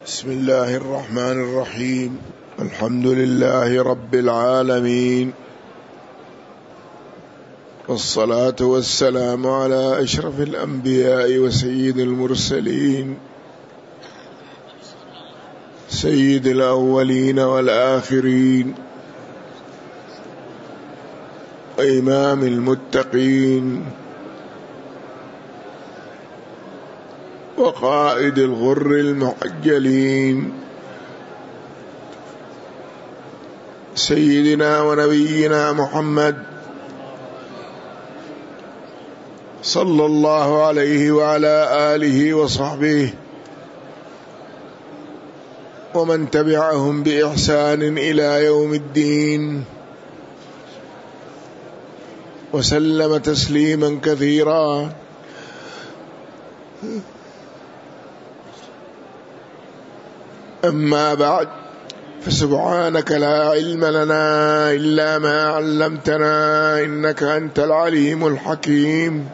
بسم الله الرحمن الرحيم. الحمد لله رب العالمين، والصلاة والسلام على أشرف الأنبياء وسيد المرسلين، سيد الأولين والآخرين، وإمام المتقين، وقائد الغر المحجلين، سيدنا ونبينا محمد صلى الله عليه وعلى آله وصحبه ومن تبعهم بإحسان إلى يوم الدين، وسلم تسليما كثيرا. أما بعد، فسبحانك لا علم لنا إلا ما علمتنا، إنك أنت العليم الحكيم.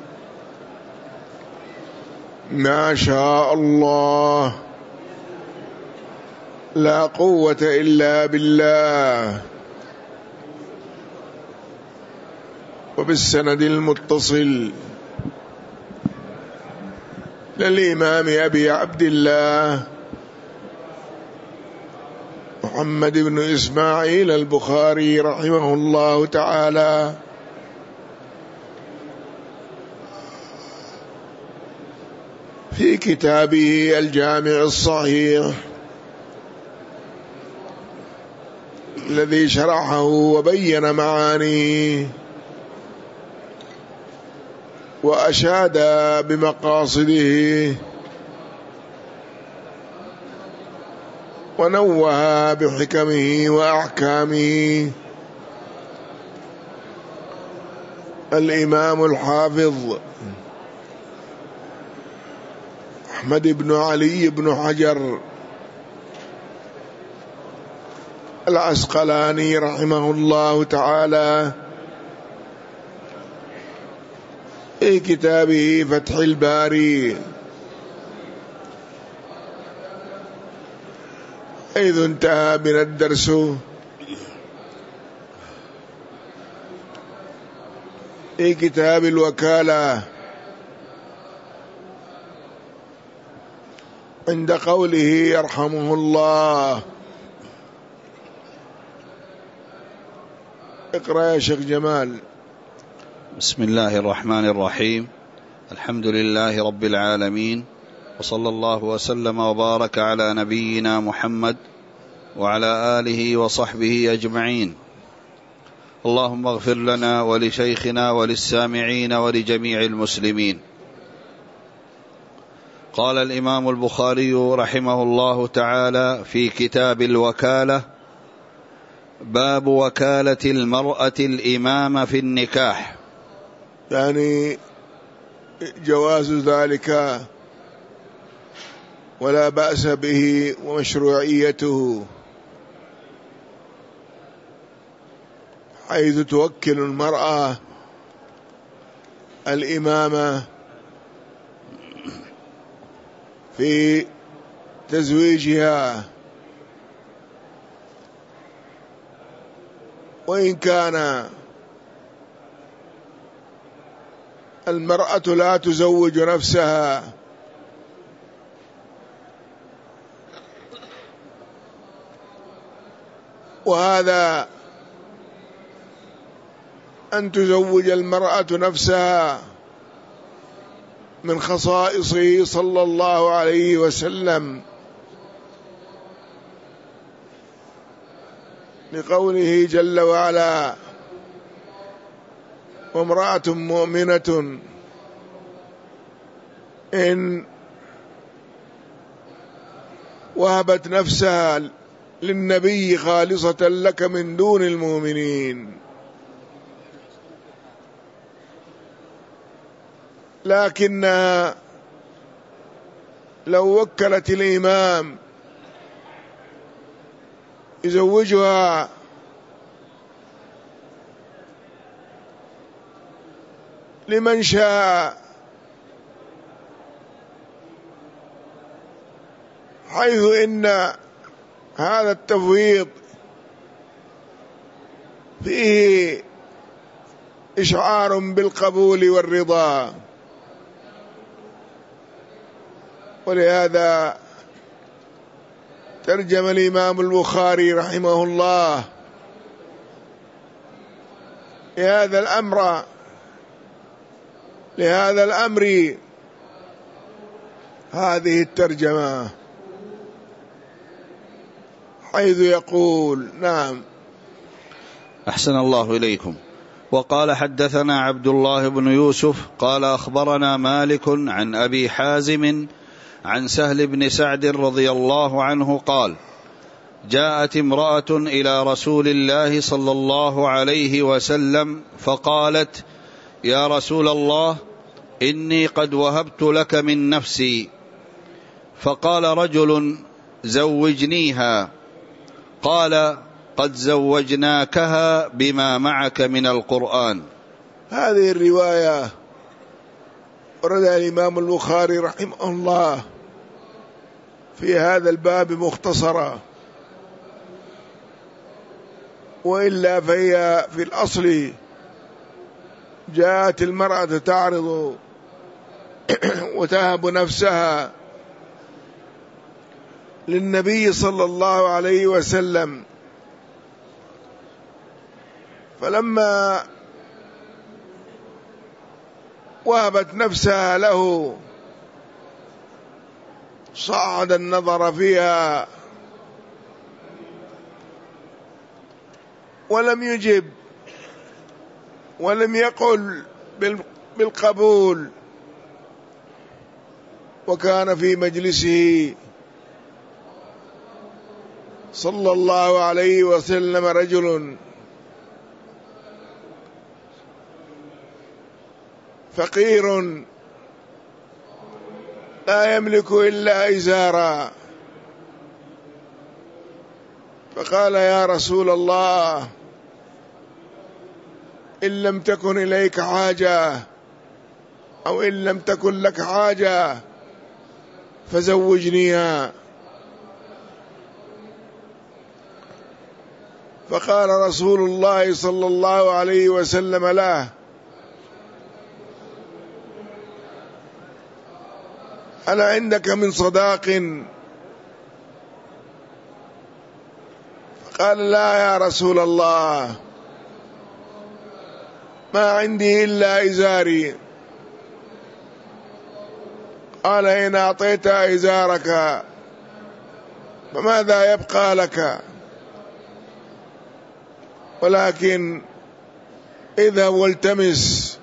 ما شاء الله، لا قوة إلا بالله. وبالسند المتصل للإمام أبي عبد الله محمد بن إسماعيل البخاري رحمه الله تعالى في كتابه الجامع الصحيح الذي شرحه وبين معانيه وأشاد بمقاصده ونوه بحكمه وأحكامه الإمام الحافظ أحمد بن علي بن حجر العسقلاني رحمه الله تعالى في كتابه فتح الباري، حيث انتهى من الدرس في كتاب الوكالة عند قوله يرحمه الله. اقرأ يا شيخ جمال. بسم الله الرحمن الرحيم. الحمد لله رب العالمين، وصلى الله وسلم وبارك على نبينا محمد وعلى آله وصحبه أجمعين. اللهم اغفر لنا ولشيخنا وللسامعين ولجميع المسلمين. قال الإمام البخاري رحمه الله تعالى في كتاب الوكالة: باب وكالة المرأة الإمام في النكاح، يعني جواز ذلك ولا بأس به ومشروعيته، حيث توكل المرأة الإمامة في تزويجها، وإن كان المرأة لا تزوج نفسها، وهذا أن تزوج المرأة نفسها من خصائصه صلى الله عليه وسلم، لقوله جل وعلا: وامرأة مؤمنة إن وهبت نفسها للنبي خالصة لك من دون المؤمنين. لكنها لو وكلت الإمام يزوجها لمن شاء حيث إن هذا التفويض فيه إشعار بالقبول والرضا، ولهذا ترجم الإمام البخاري رحمه الله لهذا الأمر هذه الترجمة، حيث يقول: نعم. أحسن الله إليكم. وقال: حدثنا عبد الله بن يوسف قال أخبرنا مالك عن أبي حازم عن سهل بن سعد رضي الله عنه قال: جاءت امرأة إلى رسول الله صلى الله عليه وسلم فقالت: يا رسول الله، إني قد وهبت لك من نفسي. فقال رجل: زوجنيها. قال: قد زوجناكها بما معك من القرآن. هذه الرواية وردها الإمام البخاري رحمه الله في هذا الباب مختصرة، وإلا فهي في الأصل جاءت المرأة تعرض وتهب نفسها للنبي صلى الله عليه وسلم، فلما وهبت نفسها له صعد النظر فيها ولم يجب ولم يقل بالقبول، وكان في مجلسه صلى الله عليه وسلم رجل فقير لا يملك إلا إزارا، فقال: يا رسول الله، إن لم تكن إليك حاجة أو إن لم تكن لك حاجة فزوجنيها. فقال رسول الله صلى الله عليه وسلم له: أنا عندك من صداق؟ قال: لا يا رسول الله، ما عندي إلا إزاري. قال: إن أعطيت إزارك فماذا يبقى لك؟ ولكن اذهب والتمس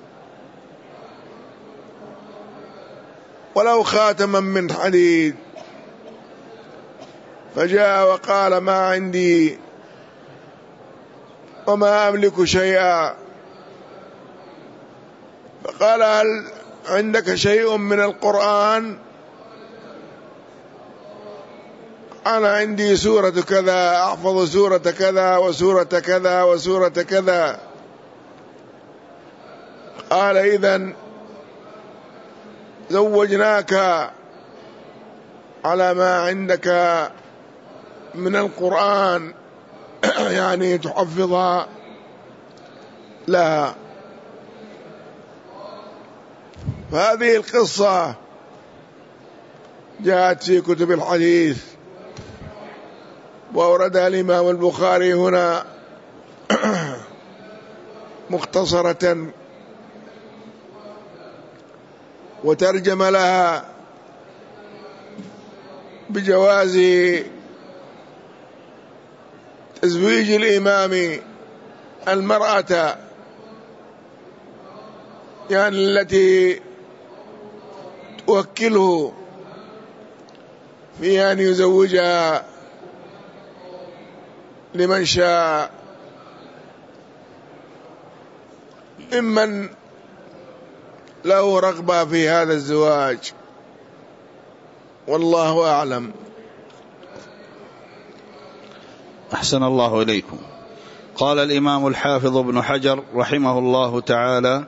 ولو خاتما من حديد. فجاء وقال: ما عندي وما أملك شيئا. فقال: هل عندك شيء من القرآن؟ أنا عندي سورة كذا، أحفظ سورة كذا وسورة كذا وسورة كذا. قال: إذن زوجناك على ما عندك من القرآن، يعني تحفظها لها. فهذه القصة جاءت في كتب الحديث، وأوردها الإمام البخاري هنا مختصرة، وترجم لها بجواز تزويج الإمام المرأة، يعني التي توكله في أن يزوجها لمن شاء، ممن له رغبة في هذا الزواج، والله أعلم. أحسن الله إليكم. قال الإمام الحافظ ابن حجر رحمه الله تعالى: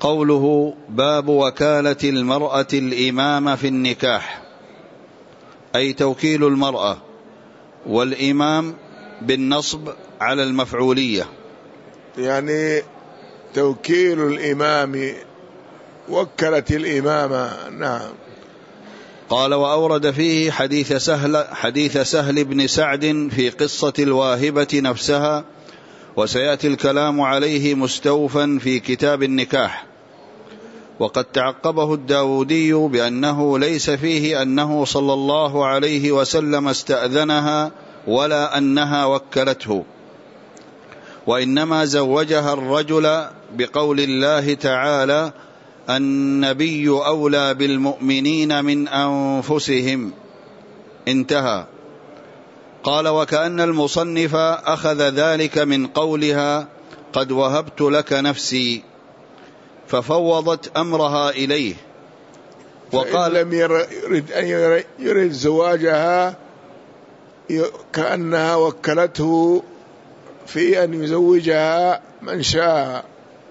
قوله: باب وكالة المرأة الإمام في النكاح، أي توكيل المرأة، والإمام بالنصب على المفعولية، يعني توكيل الإمام، وكلت الإمامة. نعم. قال: وأورد فيه حديث سهل بن سعد في قصة الواهبة نفسها، وسيأتي الكلام عليه مستوفا في كتاب النكاح. وقد تعقبه الداودي بأنه ليس فيه أنه صلى الله عليه وسلم استأذنها ولا أنها وكلته، وإنما زوجها الرجل بقول الله تعالى: النبي أولى بالمؤمنين من أنفسهم، انتهى. قال: وكأن المصنف أخذ ذلك من قولها: قد وهبت لك نفسي، ففوضت أمرها إليه. وقال لم يرد زواجها كأنها وكلته في أن يزوجها من شاء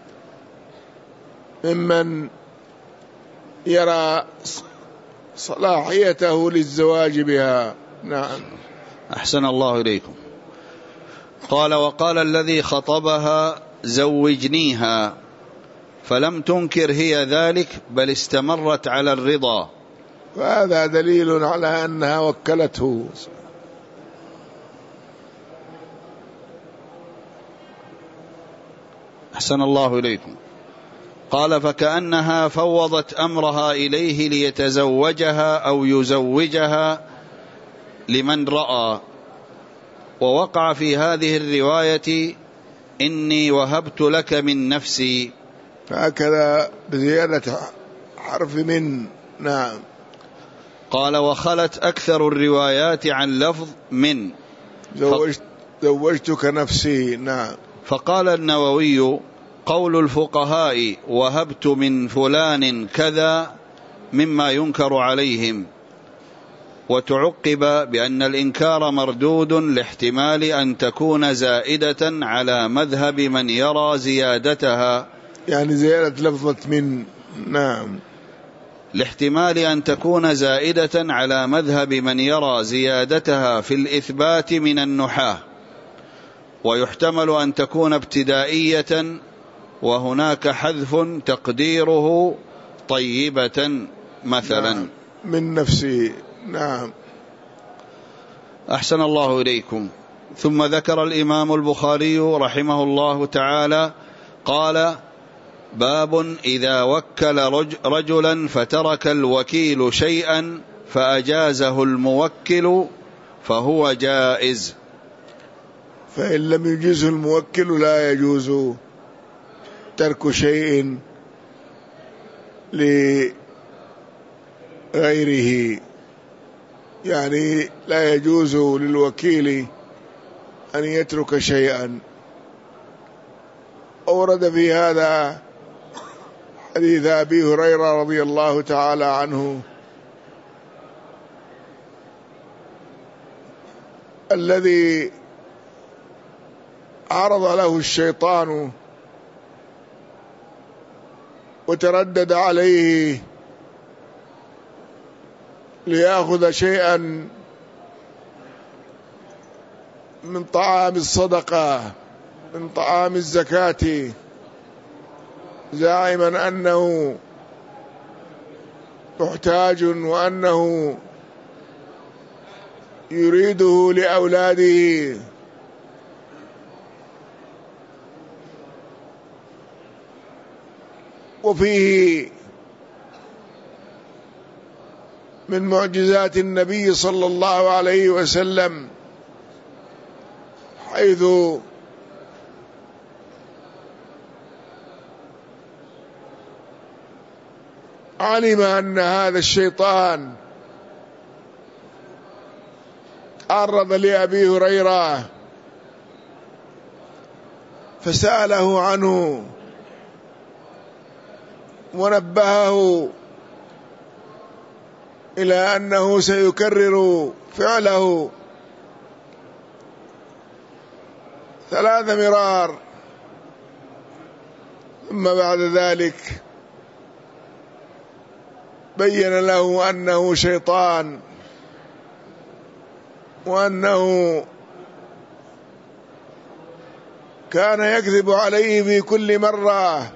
ممن يرى صلاحيته للزواج بها. نعم. أحسن الله إليكم. قال: وقال الذي خطبها: زوجنيها، فلم تنكر هي ذلك، بل استمرت على الرضا، وهذا دليل على أنها وكلته. أحسن الله إليكم. قال: فكأنها فوضت أمرها إليه ليتزوجها أو يزوجها لمن رأى. ووقع في هذه الرواية: إني وهبت لك من نفسي، هكذا بزيادة حرف من. نعم. قال: وخلت أكثر الروايات عن لفظ من، زوجتك نفسي. نعم. فقال النووي: قول الفقهاء وهبت من فلان كذا مما ينكر عليهم. وتعقب بأن الإنكار مردود لاحتمال أن تكون زائدة على مذهب من يرى زيادتها، يعني زيادة لفظة من. نعم. لاحتمال أن تكون زائدة على مذهب من يرى زيادتها في الإثبات من النحاة، ويحتمل أن تكون ابتدائية، وهناك حذف تقديره طيبة مثلا. نعم. من نفسي. نعم. أحسن الله إليكم. ثم ذكر الإمام البخاري رحمه الله تعالى قال: باب إذا وكل رجلا فترك الوكيل شيئا فأجازه الموكل فهو جائز. فإن لم يجزه الموكل لا يجوز ترك شيء لغيره، يعني لا يجوز للوكيل أن يترك شيئا. أورد في هذا حديث أبي هريرة رضي الله تعالى عنه الذي عرض له الشيطان وتردد عليه ليأخذ شيئا من طعام الصدقة، من طعام الزكاة، زاعما أنه محتاج وأنه يريده لأولاده. وفيه من معجزات النبي صلى الله عليه وسلم حيث علم أن هذا الشيطان عرض لأبي هريرة فسأله عنه ونبهه إلى أنه سيكرر فعله 3 مرار، ثم بعد ذلك بين له أنه شيطان وأنه كان يكذب عليه في كل مرة،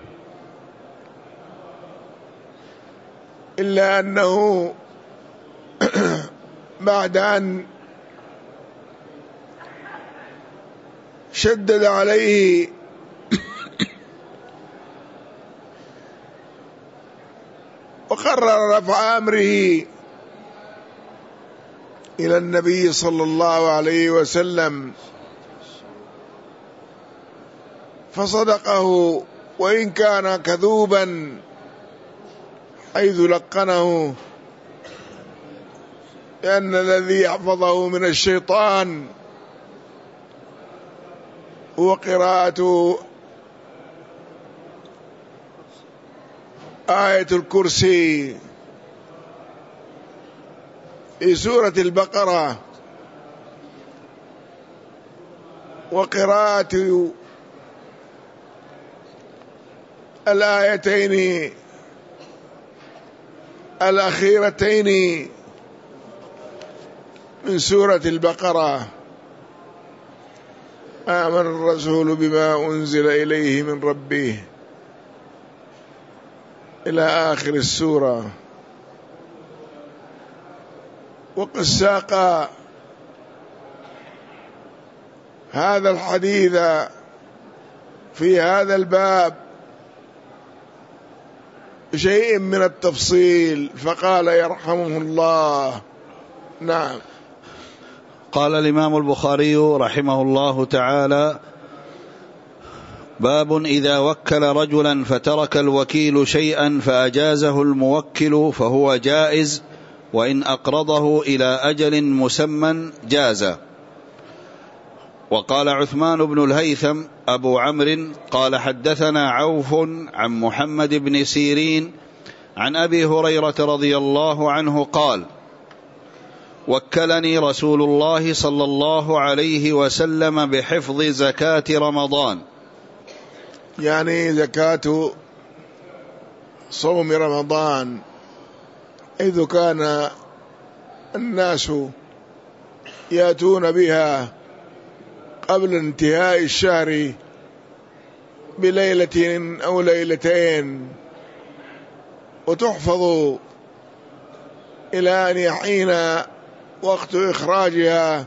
إلا أنه بعد أن شدد عليه وقرر رفع أمره إلى النبي صلى الله عليه وسلم فصدقه، وإن كان كذوبا حيث لقنه، لأن الذي يحفظه من الشيطان هو قراءة آية الكرسي في سورة البقرة، وقراءة الآيتين الأخيرتين من سورة البقرة: آمن الرسول بما أنزل إليه من ربه، إلى آخر السورة. وقد ساق هذا الحديث في هذا الباب شيء من التفصيل، فقال يرحمه الله. نعم. قال الإمام البخاري رحمه الله تعالى: باب إذا وكل رجلا فترك الوكيل شيئا فأجازه الموكل فهو جائز، وإن أقرضه إلى أجل مسمى جاز. وقال عثمان بن الهيثم أبو عمرو قال حدثنا عوف عن محمد بن سيرين عن أبي هريرة رضي الله عنه قال: وكلني رسول الله صلى الله عليه وسلم بحفظ زكاة رمضان، يعني زكاة صوم رمضان، إذ كان الناس يأتون بها قبل انتهاء الشهر بليلة أو ليلتين، وتحفظ إلى أن يحين وقت إخراجها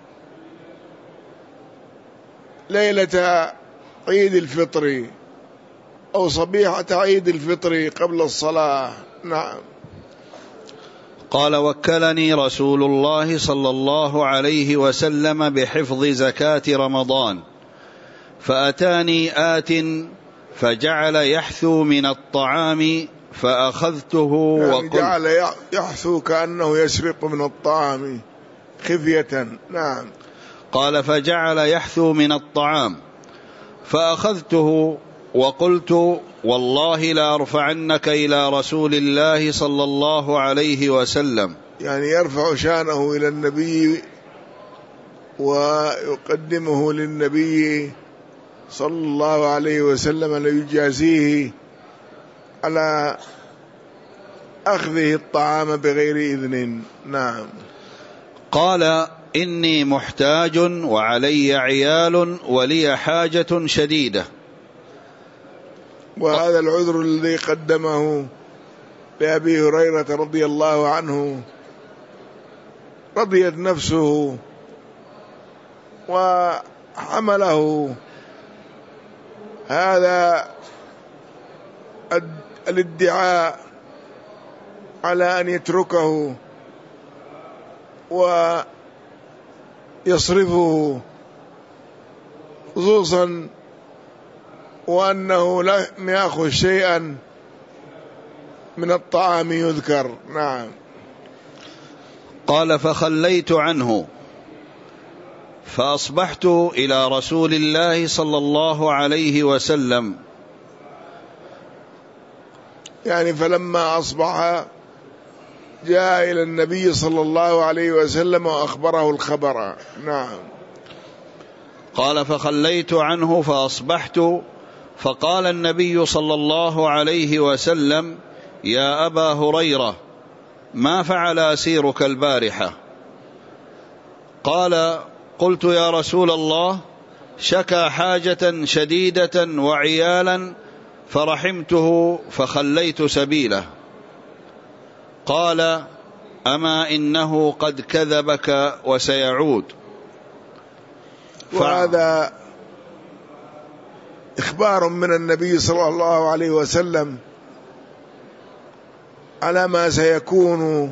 ليلة عيد الفطر أو صبيحة عيد الفطر قبل الصلاة. نعم. قال: وكلني رسول الله صلى الله عليه وسلم بحفظ زكاة رمضان، فأتاني آت فجعل يحثو من الطعام فأخذته، يعني جعل يحثو كأنه يسرق من الطعام خفية. نعم. قال: فجعل يحثو من الطعام فأخذته وقلت: والله لأرفعنك إلى رسول الله صلى الله عليه وسلم، يعني يرفع شانه إلى النبي ويقدمه للنبي صلى الله عليه وسلم ليجازيه على أخذه الطعام بغير إذن. نعم. قال: إني محتاج وعلي عيال ولي حاجة شديدة. وهذا العذر الذي قدمه لأبي هريرة رضي الله عنه رضيت نفسه وحمله هذا الادعاء على أن يتركه ويصرفه، خصوصا وأنه لم يأخذ شيئا من الطعام يذكر. نعم. قال: فخليت عنه فأصبحت إلى رسول الله صلى الله عليه وسلم، يعني فلما أصبح جاء إلى النبي صلى الله عليه وسلم وأخبره الخبر. نعم. قال: فخليت عنه فأصبحت، فقال النبي صلى الله عليه وسلم: يا أبا هريرة، ما فعل أسيرك البارحة؟ قال: قلت يا رسول الله شكى حاجة شديدة وعيالا فرحمته فخليت سبيله. قال: أما إنه قد كذبك وسيعود. وهذا إخبار من النبي صلى الله عليه وسلم على ما سيكون،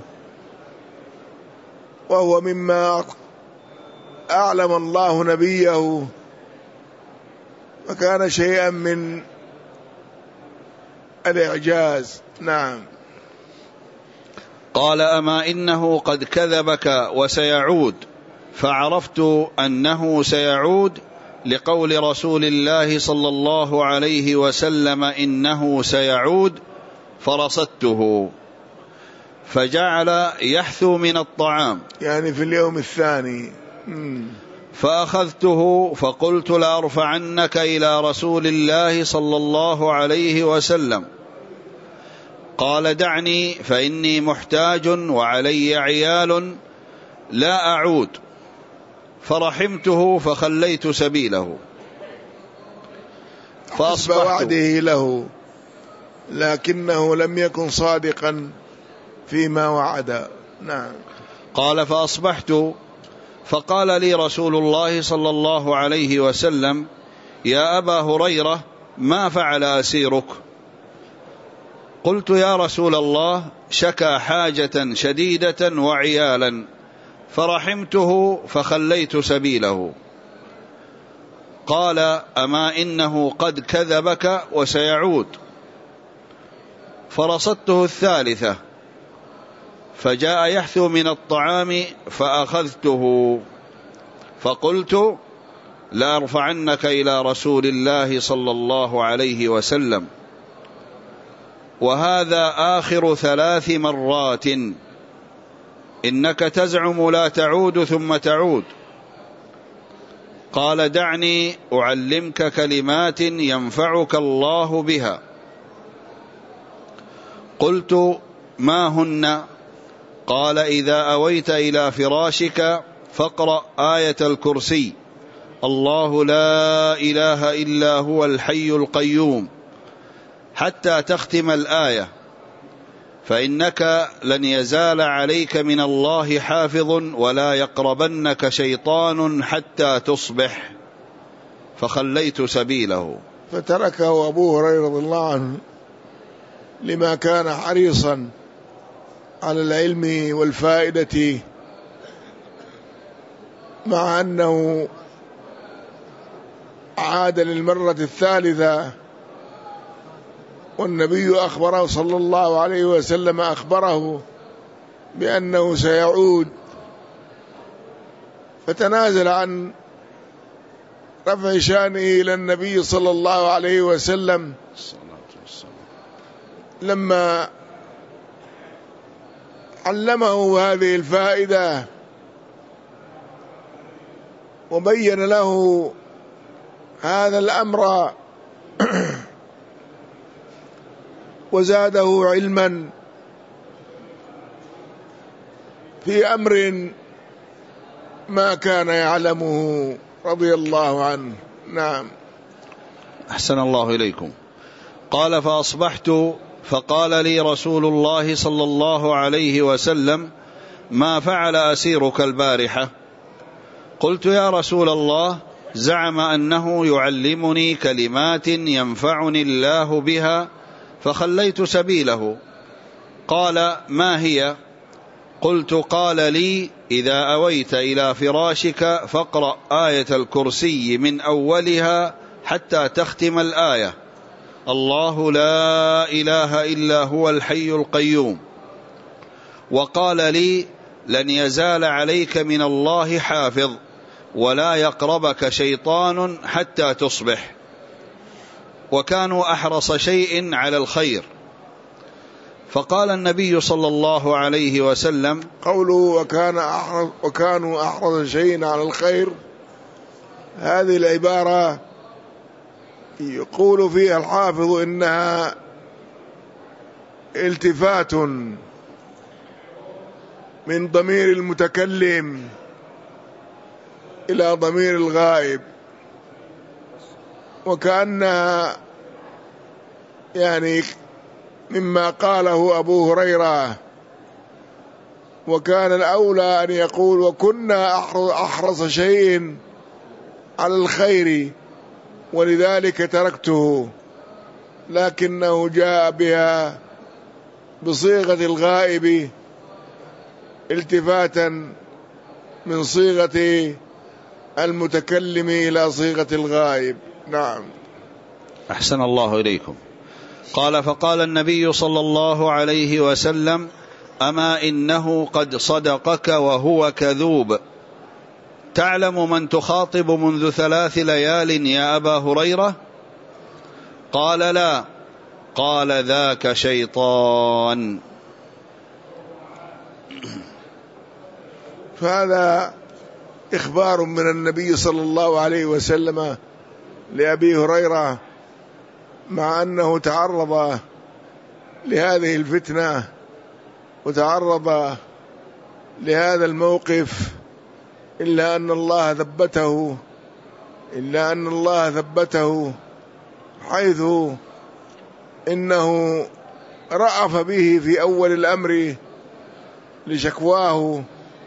وهو مما أعلم الله نبيه، فكان شيئا من الإعجاز. نعم. قال: أما إنه قد كذبك وسيعود، فعرفت أنه سيعود لقول رسول الله صلى الله عليه وسلم إنه سيعود، فرصدته فجعل يحثو من الطعام، يعني في اليوم الثاني. فأخذته فقلت: لأرفعنك إلى رسول الله صلى الله عليه وسلم. قال: دعني فإني محتاج وعلي عيال لا أعود. فرحمته فخليت سبيله. فأصبح وعده له، لكنه لم يكن صادقا فيما وعد. نعم. قال: فأصبحت فقال لي رسول الله صلى الله عليه وسلم: يا أبا هريرة، ما فعل أسيرك؟ قلت: يا رسول الله شكى حاجة شديدة وعيالا فرحمته فخليت سبيله. قال: أما إنه قد كذبك وسيعود. فرصدته الثالثة فجاء يحثو من الطعام، فأخذته فقلت: لأرفعنك إلى رسول الله صلى الله عليه وسلم. وهذا آخر 3 مرات. إنك تزعم لا تعود ثم تعود. قال: دعني أعلمك كلمات ينفعك الله بها. قلت: ما هن؟ قال: إذا أويت إلى فراشك فاقرأ آية الكرسي: الله لا إله إلا هو الحي القيوم، حتى تختم الآية، فإنك لن يزال عليك من الله حافظ ولا يقربنك شيطان حتى تصبح. فخليت سبيله. فتركه أبو هريرة رضي الله عنه لما كان حريصا على العلم والفائدة، مع أنه عاد للمرة الثالثة والنبي أخبره صلى الله عليه وسلم أخبره بأنه سيعود، فتنازل عن رفع شانه إلى النبي صلى الله عليه وسلم لما علمه هذه الفائدة وبين له هذا الأمر وزاده علما في أمر ما كان يعلمه رضي الله عنه. نعم. أحسن الله إليكم. قال: فأصبحت فقال لي رسول الله صلى الله عليه وسلم: ما فعل أسيرك البارحة؟ قلت: يا رسول الله زعم أنه يعلمني كلمات ينفعني الله بها فخليت سبيله. قال: ما هي؟ قلت: قال لي: إذا أويت إلى فراشك فاقرأ آية الكرسي من أولها حتى تختم الآية: الله لا إله إلا هو الحي القيوم. وقال لي: لن يزال عليك من الله حافظ ولا يقربك شيطان حتى تصبح. وكانوا أحرص شيء على الخير. فقال النبي صلى الله عليه وسلم: قوله وكانوا أحرص شيء على الخير، هذه العبارة يقول فيها الحافظ إنها التفات من ضمير المتكلم إلى ضمير الغائب، وكأنها يعني مما قاله أبو هريرة، وكان الأولى أن يقول وكنا أحرص شيء على الخير ولذلك تركته، لكنه جاء بها بصيغة الغائب التفاتا من صيغة المتكلم إلى صيغة الغائب. نعم. أحسن الله إليكم. قال فقال النبي صلى الله عليه وسلم أما إنه قد صدقك وهو كذوب، تعلم من تخاطب منذ 3 ليال يا أبا هريرة؟ قال لا. قال ذاك شيطان. فهذا إخبار من النبي صلى الله عليه وسلم لأبي هريرة، مع أنه تعرض لهذه الفتنة وتعرض لهذا الموقف، إلا أن الله ثبته حيث إنه رأف به في أول الأمر لشكواه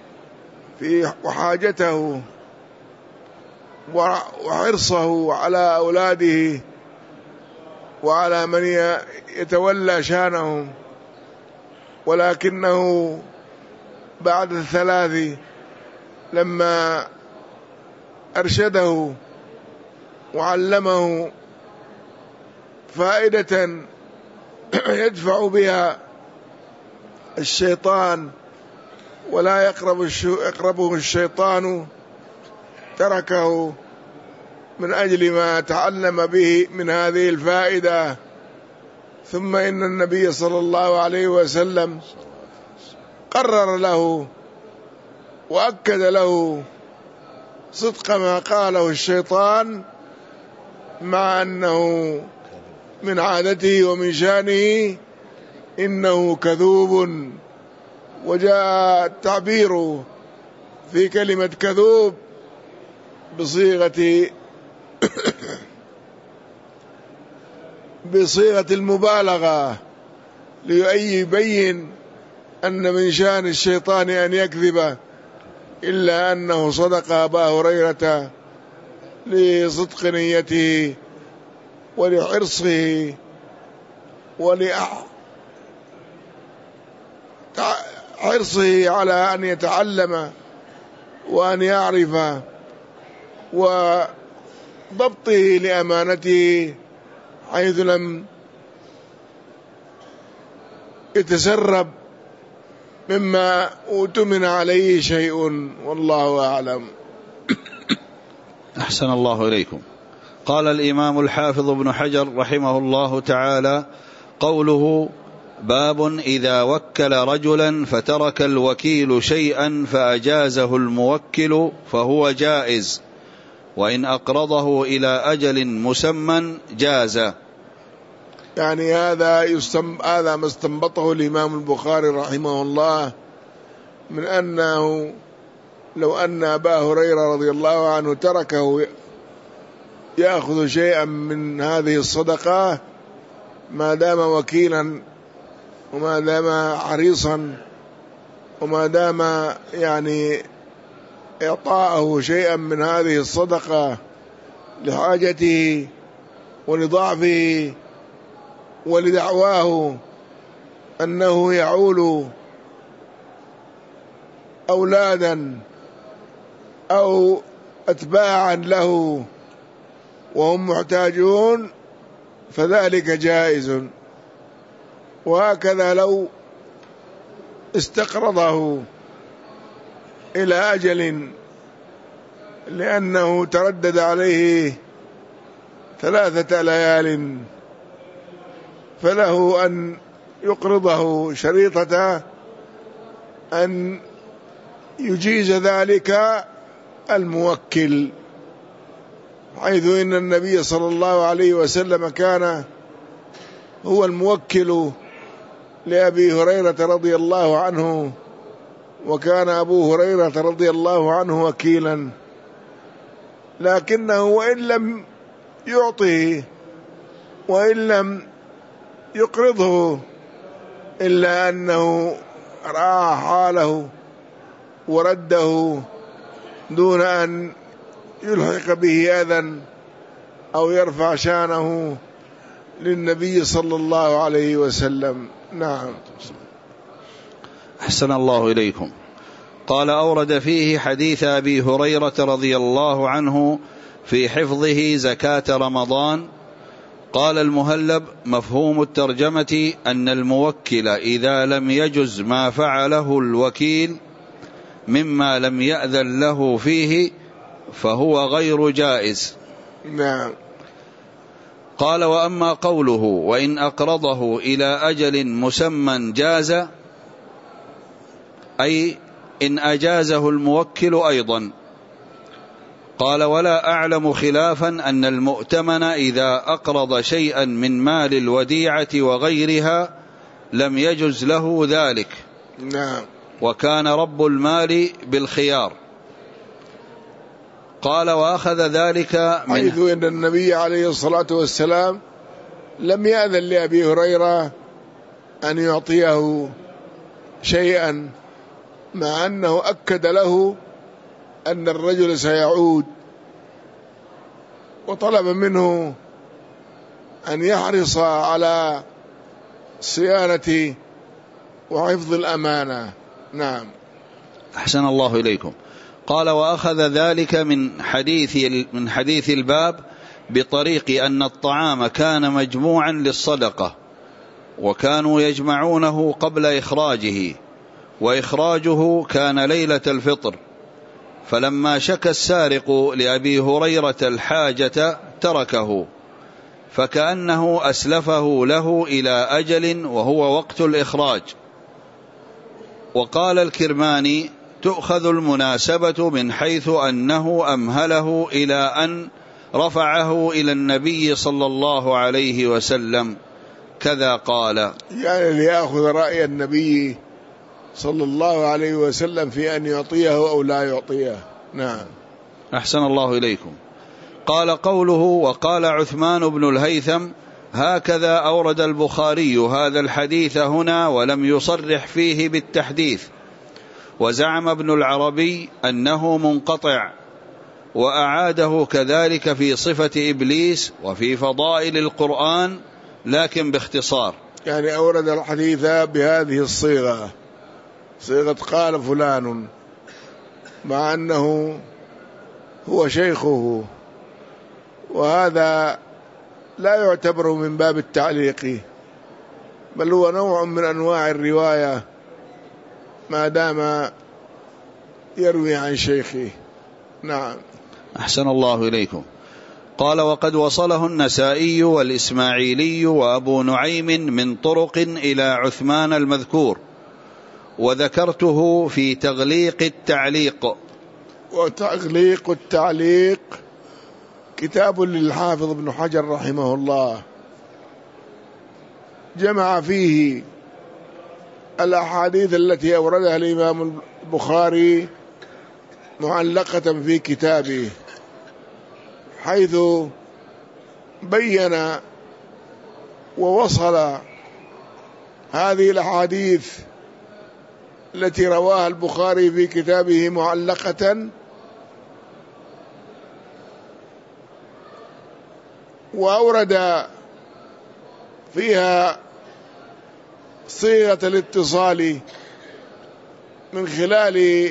وحاجته وحرصه على أولاده وعلى من يتولى شانهم، ولكنه بعد 3 لما أرشده وعلمه فائدة يدفع بها الشيطان ولا يقربه الشيطان، تركه من أجل ما تعلم به من هذه الفائدة. ثم إن النبي صلى الله عليه وسلم قرر له وأكد له صدق ما قاله الشيطان، مع أنه من عادته ومن شانه إنه كذوب، وجاء التعبير في كلمة كذوب بصيغة المبالغة ليبين أن من شأن الشيطان أن يكذب، إلا أنه صدق أبا هريرة لصدق نيته ولحرصه حرصه على أن يتعلم وأن يعرف، وضبطه لأمانته حيث لم يتسرب مما أؤتمن عليه شيء، والله أعلم. أحسن الله إليكم. قال الإمام الحافظ ابن حجر رحمه الله تعالى: قوله باب إذا وكل رجلا فترك الوكيل شيئا فأجازه الموكل فهو جائز، وإن أقرضه إلى أجل مسمى جاز. يعني هذا ما استنبطه الإمام البخاري رحمه الله من أنه لو أن أبا هريرة رضي الله عنه تركه يأخذ شيئا من هذه الصدقة ما دام وكيلا وما دام حريصا وما دام يعني إعطاءه شيئا من هذه الصدقة لحاجته ولضعفه ولدعواه أنه يعول أولادا أو أتباعا له وهم محتاجون، فذلك جائز. وهكذا لو استقرضه إلى أجل لأنه تردد عليه 3 ليال، فله أن يقرضه شريطة أن يجيز ذلك الموكل، حيث إن النبي صلى الله عليه وسلم كان هو الموكل لأبي هريرة رضي الله عنه، وكان أبو هريرة رضي الله عنه وكيلا لكنه وإن لم يعطه وإن لم يقرضه إلا أنه رأى حاله ورده دون أن يلحق به أذى أو يرفع شانه للنبي صلى الله عليه وسلم. نعم. أحسن الله إليكم. قال أورد فيه حديث أبي هريرة رضي الله عنه في حفظه زكاة رمضان. قال المهلب: مفهوم الترجمة أن الموكل إذا لم يجز ما فعله الوكيل مما لم يأذن له فيه فهو غير جائز. نعم. قال: وأما قوله وإن أقرضه إلى أجل مسمى جاز، أي إن أجازه الموكل أيضا. قال: ولا أعلم خلافا أن المؤتمن إذا أقرض شيئا من مال الوديعة وغيرها لم يجز له ذلك. نعم. وكان رب المال بالخيار. قال: وأخذ ذلك من حيث أن النبي عليه الصلاة والسلام لم يأذن لأبي هريرة أن يعطيه شيئا، مع أنه أكد له أن الرجل سيعود، وطلب منه أن يحرص على صيانة وحفظ الأمانة. نعم. أحسن الله إليكم. قال: وأخذ ذلك من حديث الباب بطريق أن الطعام كان مجموعا للصدقة، وكانوا يجمعونه قبل إخراجه، وإخراجه كان ليلة الفطر، فلما شكى السارق لأبي هريرة الحاجة تركه، فكأنه أسلفه له إلى أجل وهو وقت الإخراج. وقال الكرماني: تؤخذ المناسبة من حيث أنه أمهله إلى أن رفعه إلى النبي صلى الله عليه وسلم، كذا قال. يعني ليأخذ رأي النبي صلى الله عليه وسلم في أن يعطيه أو لا يعطيه. نعم. أحسن الله إليكم. قال: قوله وقال عثمان بن الهيثم: هكذا أورد البخاري هذا الحديث هنا ولم يصرح فيه بالتحديث. وزعم ابن العربي أنه منقطع، وأعاده كذلك في صفة إبليس وفي فضائل القرآن، لكن باختصار. يعني أورد الحديث بهذه الصيغة، صيغة قال فلان، مع أنه هو شيخه، وهذا لا يعتبر من باب التعليق، بل هو نوع من أنواع الرواية ما دام يروي عن شيخه. نعم. أحسن الله إليكم. قال: وقد وصله النسائي والإسماعيلي وأبو نعيم من طرق إلى عثمان المذكور، وذكرته في تغليق التعليق. وتغليق التعليق كتاب للحافظ ابن حجر رحمه الله، جمع فيه الأحاديث التي أوردها الإمام البخاري معلقة في كتابه، حيث بين ووصل هذه الأحاديث التي رواها البخاري في كتابه معلقة، وأورد فيها صيغة الاتصال من خلال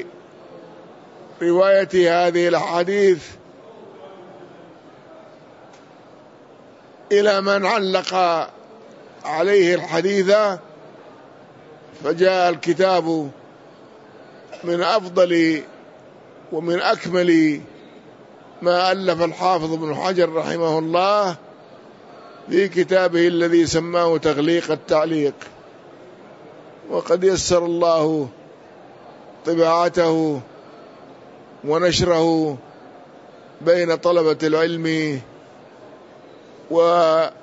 رواية هذه الأحاديث إلى من علق عليه الحديث، فجاء الكتاب من أفضل ومن أكمل ما ألف الحافظ ابن حجر رحمه الله في كتابه الذي سماه تغليق التعليق. وقد يسر الله طباعته ونشره بين طلبة العلم، وفيه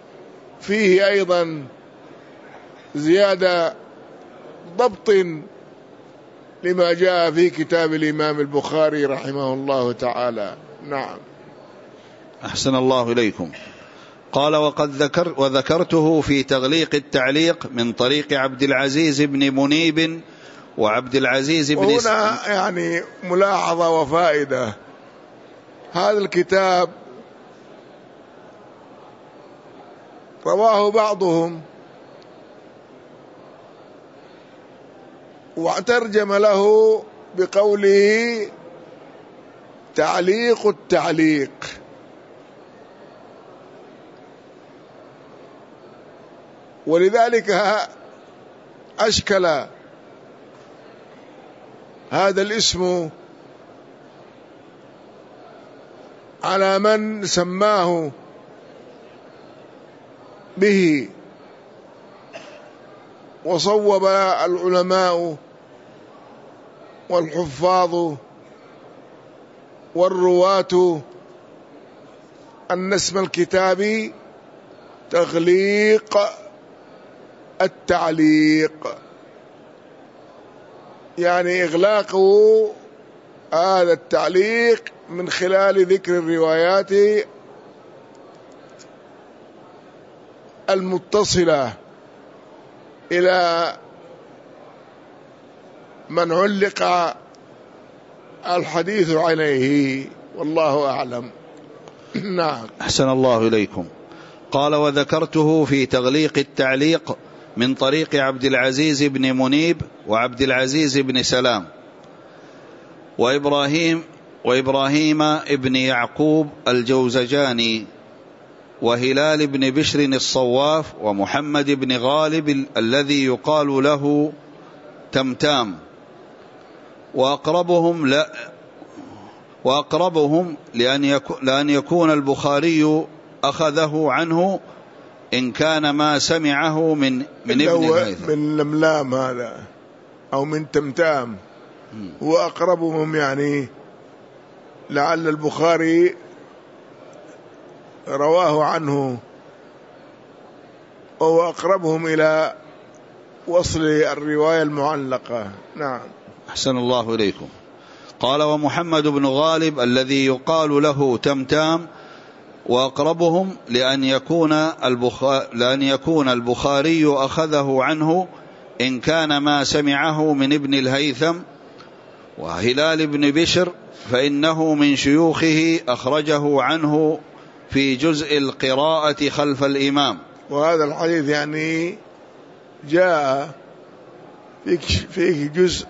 أيضا زيادة ضبط لما جاء في كتاب الإمام البخاري رحمه الله تعالى. نعم. أحسن الله إليكم. قال وذكرته في تغليق التعليق من طريق عبد العزيز بن منيب وعبد العزيز بن وهنا يعني ملاحظة وفائدة. هذا الكتاب رواه بعضهم وترجم له بقوله تعليق التعليق، ولذلك أشكل هذا الاسم على من سماه به، وصوب العلماء والحفاظ والرواة أن اسم الكتاب تغليق التعليق، يعني إغلاق هذا التعليق من خلال ذكر الروايات المتصلة إلى من علق الحديث عليه، والله أعلم. نعم. أحسن الله إليكم. قال وذكرته في تغليق التعليق من طريق عبد العزيز بن منيب وعبد العزيز بن سلام وإبراهيم ابن يعقوب الجوزجاني وهلال بن بشر الصواف ومحمد بن غالب الذي يقال له تمتام، وأقربهم لأن يكون البخاري أخذه عنه إن كان ما سمعه من ابن الهيثم. من لملام هذا أو من تمتام، وأقربهم يعني لعل البخاري رواه عنه، وهو أقربهم إلى وصل الرواية المعلقة. نعم. أحسن الله إليكم. قال ومحمد بن غالب الذي يقال له تمتام، وأقربهم لأن يكون البخاري أخذه عنه إن كان ما سمعه من ابن الهيثم. وهلال بن بشر فإنه من شيوخه أخرجه عنه في جزء القراءة خلف الإمام. وهذا الحديث يعني جاء فيه جزء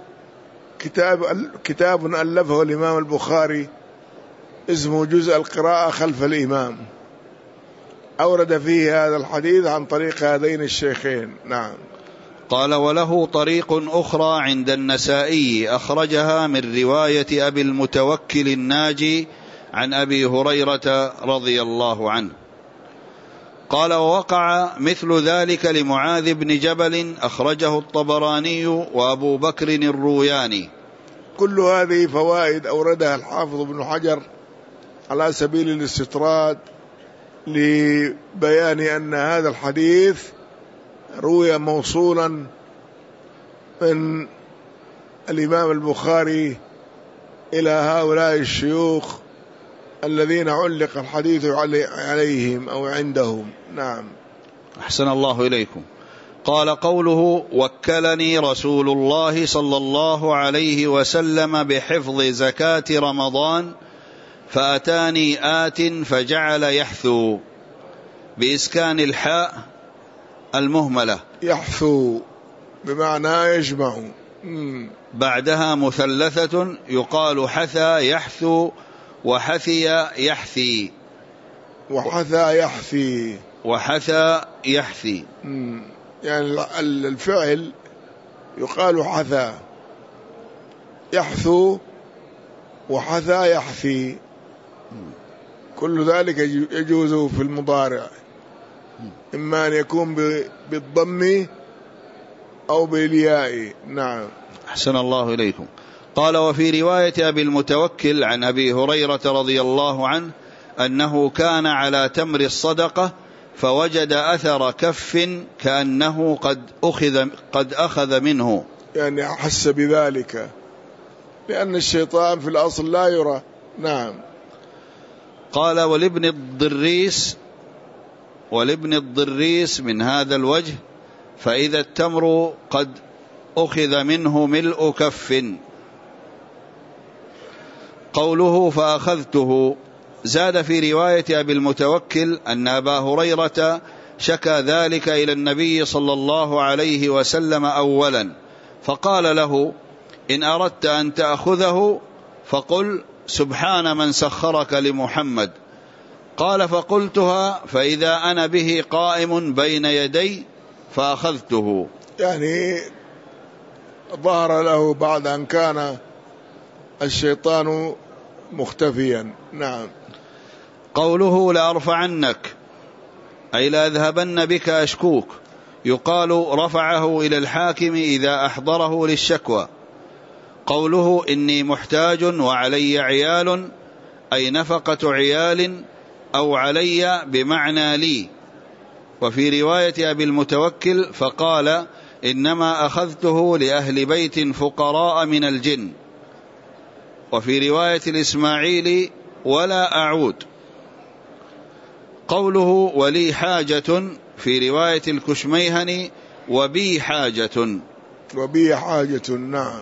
كتاب ألفه الإمام البخاري اسمه جزء القراءة خلف الإمام، أورد فيه هذا الحديث عن طريق هذين الشيخين. نعم. قال وله طريق أخرى عند النسائي أخرجها من رواية أبي المتوكل الناجي عن أبي هريرة رضي الله عنه. قال ووقع مثل ذلك لمعاذ بن جبل أخرجه الطبراني وأبو بكر الروياني. كل هذه فوائد أوردها الحافظ ابن حجر على سبيل الاستطراد لبيان أن هذا الحديث روي موصولا من الإمام البخاري إلى هؤلاء الشيوخ الذين علق الحديث عليهم أو عندهم. نعم. أحسن الله إليكم. قال قوله وكلني رسول الله صلى الله عليه وسلم بحفظ زكاة رمضان فأتاني آت فجعل يحثو بإسكان الحاء المهملة، يحثو بمعنى يجمع، بعدها مثلثة يقال حثى يحثو وحثي يحثي وحثى يحثي يعني الفعل يقال حثى يحثو وحثى يحثي، كل ذلك يجوز في المضارع، إما أن يكون بالضم أو بالياء. نعم. أحسن الله إليكم. قال وفي رواية أبي المتوكل عن أبي هريرة رضي الله عنه أنه كان على تمر الصدقة فوجد أثر كف كأنه قد أخذ منه، يعني أحس بذلك، لأن الشيطان في الأصل لا يرى. نعم. قال ولابن الضريس من هذا الوجه فإذا التمر قد أخذ منه ملء كف. قوله فأخذته زاد في رواية أبي المتوكل أن أبا هريرة شكى ذلك إلى النبي صلى الله عليه وسلم أولا، فقال له إن أردت أن تأخذه فقل سبحان من سخرك لمحمد. قال فقلتها فإذا أنا به قائم بين يدي فأخذته. يعني ظهر له بعد أن كان الشيطان مختفيا. نعم. قوله لأرفعنك أي لأذهبن بك أشكوك، يقال رفعه إلى الحاكم إذا أحضره للشكوى. قوله إني محتاج وعلي عيال أي نفقة عيال أو علي بمعنى لي. وفي رواية أبي المتوكل فقال إنما أخذته لأهل بيت فقراء من الجن. وفي رواية الإسماعيلي ولا أعود. قوله ولي حاجة في رواية الكشميهني وبي حاجة. نعم.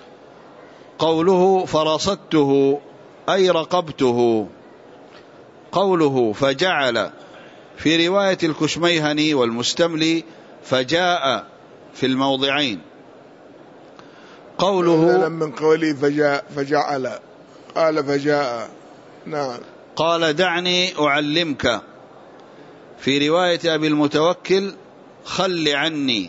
قوله فرصدته أي رقبته. قوله فجعل في رواية الكشميهني والمستملي فجاء في الموضعين. قوله من قولي فجعل قال فجاء. نعم. قال دعني أعلمك في رواية أبي المتوكل خل عني.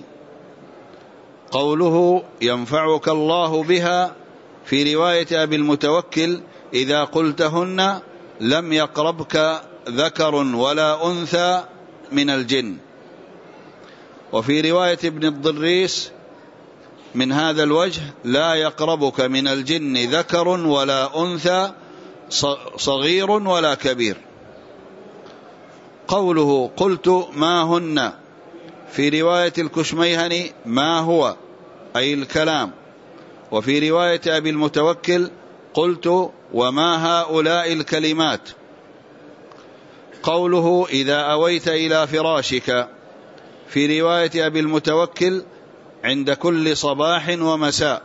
قوله ينفعك الله بها في رواية أبي المتوكل إذا قلتهن لم يقربك ذكر ولا أنثى من الجن. وفي رواية ابن الضريس من هذا الوجه لا يقربك من الجن ذكر ولا أنثى صغير ولا كبير. قوله قلت ما هن في رواية الكشميهني ما هو أي الكلام. وفي رواية أبي المتوكل قلت وما هؤلاء الكلمات. قوله إذا أويت إلى فراشك في رواية أبي المتوكل عند كل صباح ومساء.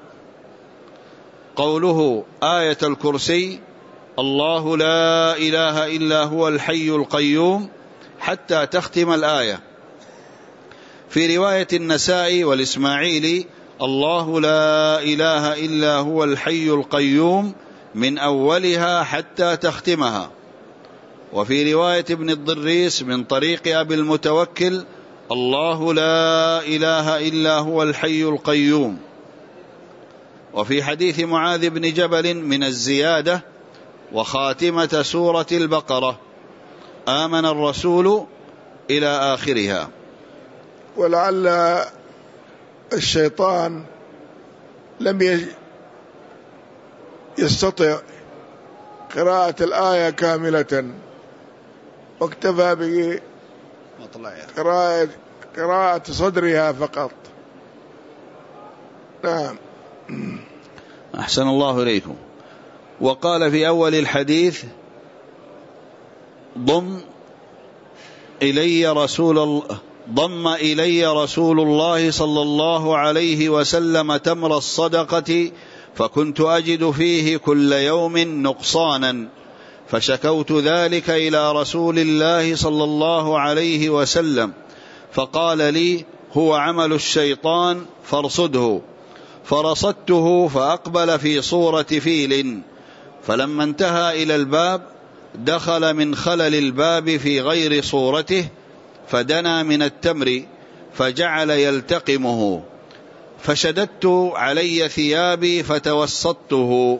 قوله آية الكرسي الله لا إله إلا هو الحي القيوم حتى تختم الآية. في رواية النسائي والإسماعيلي الله لا إله إلا هو الحي القيوم من أولها حتى تختمها. وفي رواية ابن الضريس من طريق أبي المتوكل الله لا إله إلا هو الحي القيوم. وفي حديث معاذ بن جبل من الزيادة وخاتمة سورة البقرة آمن الرسول إلى آخرها. ولعل الشيطان لم يستطع قراءة الآية كاملة واكتفى بقراءة صدرها فقط. نعم. أحسن الله إليكم. وقال في أول الحديث ضم إلي رسول الله صلى الله عليه وسلم تمر الصدقة فكنت أجد فيه كل يوم نقصانا فشكوت ذلك إلى رسول الله صلى الله عليه وسلم فقال لي هو عمل الشيطان فارصده. فرصدته فأقبل في صورة فيل، فلما انتهى إلى الباب دخل من خلل الباب في غير صورته فدنا من التمر فجعل يلتقمه فشددت علي ثيابي فتوسطته.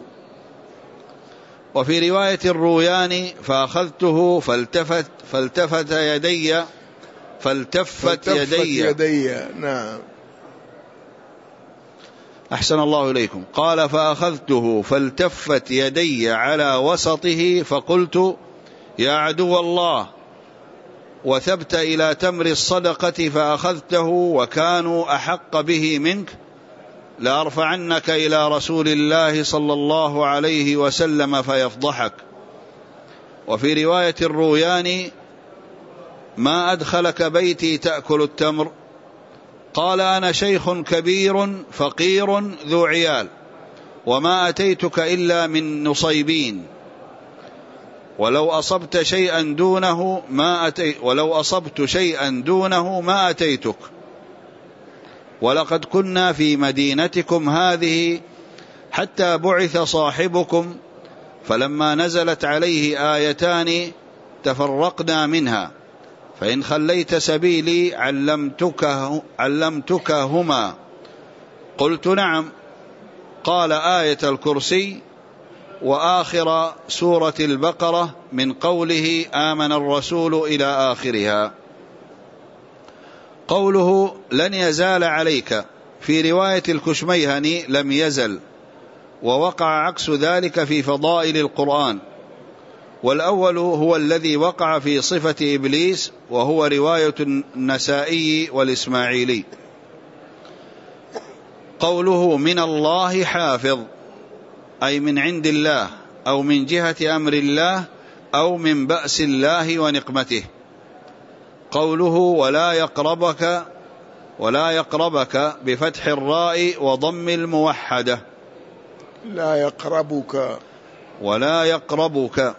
وفي رواية الروياني فأخذته فالتفت يدي. نعم. أحسن الله إليكم. قال فأخذته فالتفت يدي على وسطه فقلت يا عدو الله وثبت إلى تمر الصدقة فأخذته وكانوا أحق به منك لأرفعنك إلى رسول الله صلى الله عليه وسلم فيفضحك. وفي رواية الروياني: ما أدخلك بيتي تأكل التمر؟ قال: أنا شيخ كبير فقير ذو عيال، وما أتيتك إلا من نصيبين، ولو أصبت شيئا دونه ما أتيتك، ولقد كنا في مدينتكم هذه حتى بعث صاحبكم، فلما نزلت عليه آيتان تفرقنا منها، فإن خليت سبيلي علمتكهما. قلت: نعم. قال: آية الكرسي وآخر سورة البقرة من قوله آمن الرسول إلى آخرها. قوله لن يزال عليك في رواية الكشميهني لم يزل، ووقع عكس ذلك في فضائل القرآن، والأول هو الذي وقع في صفة إبليس، وهو رواية النسائي والإسماعيلي. قوله من الله حافظ، أي من عند الله، أو من جهة أمر الله، أو من بأس الله ونقمته. قوله ولا يقربك بفتح الراء وضم الموحدة. لا يقربك ولا يقربك.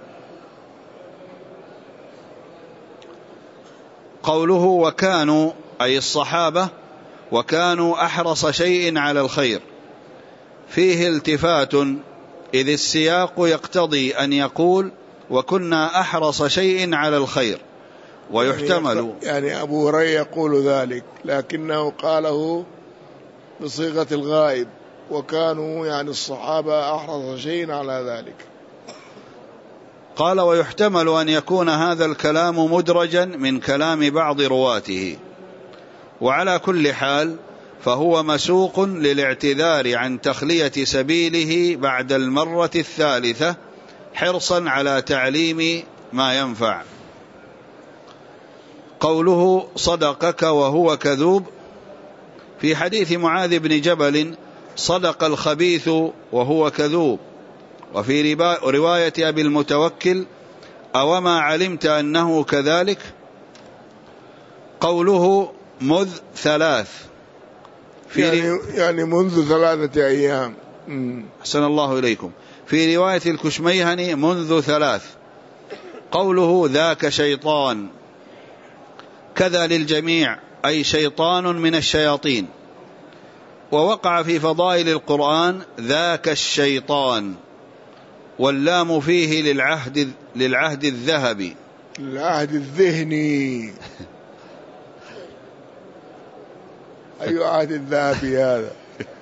قوله وكانوا، أي الصحابة، وكانوا أحرص شيء على الخير، فيه التفات، إذ السياق يقتضي أن يقول وكنا أحرص شيء على الخير، ويحتمل يعني أبو هريرة يقول ذلك، لكنه قاله بصيغة الغائب، وكانوا يعني الصحابة أحرص شيء على ذلك. قال: ويحتمل أن يكون هذا الكلام مدرجا من كلام بعض رواته، وعلى كل حال فهو مسوق للاعتذار عن تخلية سبيله بعد المرة الثالثة، حرصا على تعليم ما ينفع. قوله صدقك وهو كذوب، في حديث معاذ بن جبل: صدق الخبيث وهو كذوب. وفي رواية أبي المتوكل: أوما علمت أنه كذلك. قوله مذ ثلاث، يعني منذ 3 أيام. أحسن الله إليكم. في رواية الكشميهني منذ 3. قوله ذاك شيطان، كذا للجميع، أي شيطان من الشياطين. ووقع في فضائل القرآن ذاك الشيطان، واللام فيه للعهد الذهبي، العهد الذهني. أي عهد الذهبي هذا؟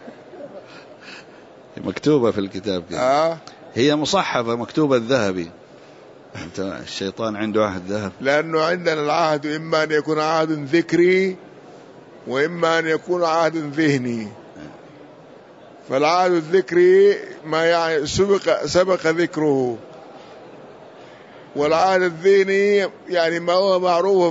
مكتوبة في الكتاب كده. هي مصحفة مكتوبة الذهبي. الشيطان عنده عهد ذهب، لأنه عندنا العهد إما أن يكون عهد ذكري وإما أن يكون عهد ذهني. فالعهد الذكري ما يعني سبق ذكره، والعهد الذهني يعني ما هو معروف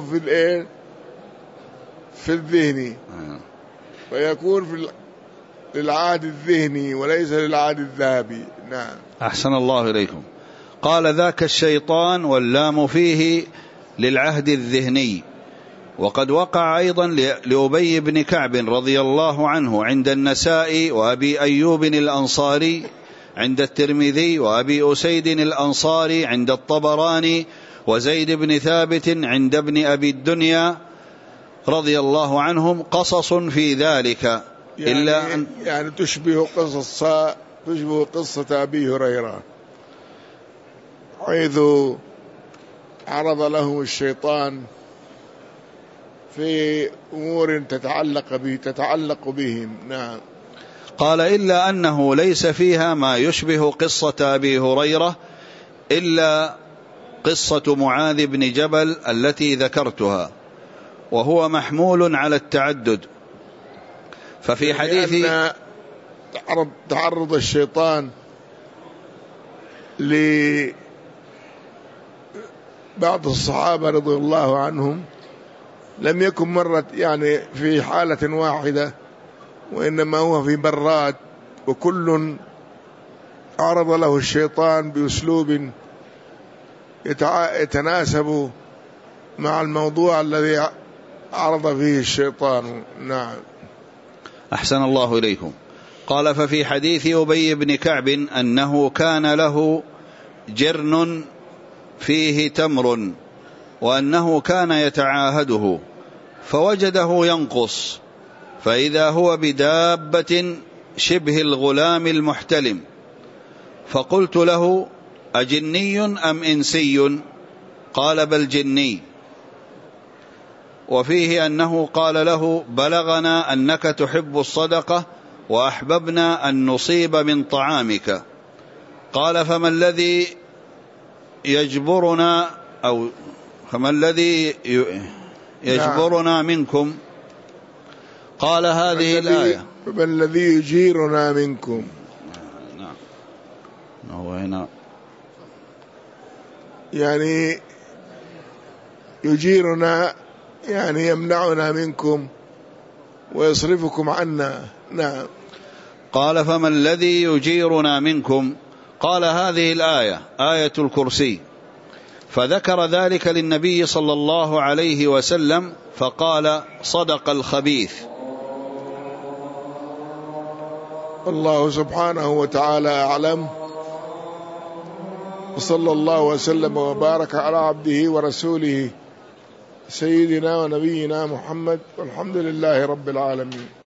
في الذهني، فيكون للعهد الذهني وليس للعهد الذهبي. نعم. أحسن الله إليكم. قال ذاك الشيطان، واللام فيه للعهد الذهني. وقد وقع أيضا لأبي بن كعب رضي الله عنه عند النسائي، وأبي أيوب الأنصاري عند الترمذي، وأبي أسيد الأنصاري عند الطبراني، وزيد بن ثابت عند ابن أبي الدنيا رضي الله عنهم قصص في ذلك، إلا أن يعني تشبه قصة أبي هريرة، حيث عرض له الشيطان في أمور تتعلق بهم. نعم. قال إلا أنه ليس فيها ما يشبه قصة أبي هريرة إلا قصة معاذ بن جبل التي ذكرتها، وهو محمول على التعدد. ففي حديث تعرض الشيطان لبعض الصحابة رضي الله عنهم لم يكن مرة يعني في حالة واحدة، وإنما هو في برات، وكل عرض له الشيطان بأسلوب يتناسب مع الموضوع الذي عرض فيه الشيطان. نعم. أحسن الله إليكم. قال: ففي حديث أبي بن كعب أنه كان له جرن فيه تمر، وأنه كان يتعاهده فوجده ينقص، فإذا هو بدابة شبه الغلام المحتلم، فقلت له: أجني أم إنسي؟ قال: بل جني. وفيه أنه قال له: بلغنا أنك تحب الصدقة وأحببنا أن نصيب من طعامك. قال: فما الذي يجبرنا يجبرنا منكم؟ قال: هذه الآية. فما الذي يجيرنا منكم؟ نعم. هو هنا يعني يجيرنا يعني يمنعنا منكم ويصرفكم عنا. نعم. قال: فما الذي يجيرنا منكم؟ قال: هذه الآية، آية الكرسي. فذكر ذلك للنبي صلى الله عليه وسلم، فقال: صدق الخبيث. الله سبحانه وتعالى أعلم، وصلى الله وسلم وبارك على عبده ورسوله سيدنا ونبينا محمد، والحمد لله رب العالمين.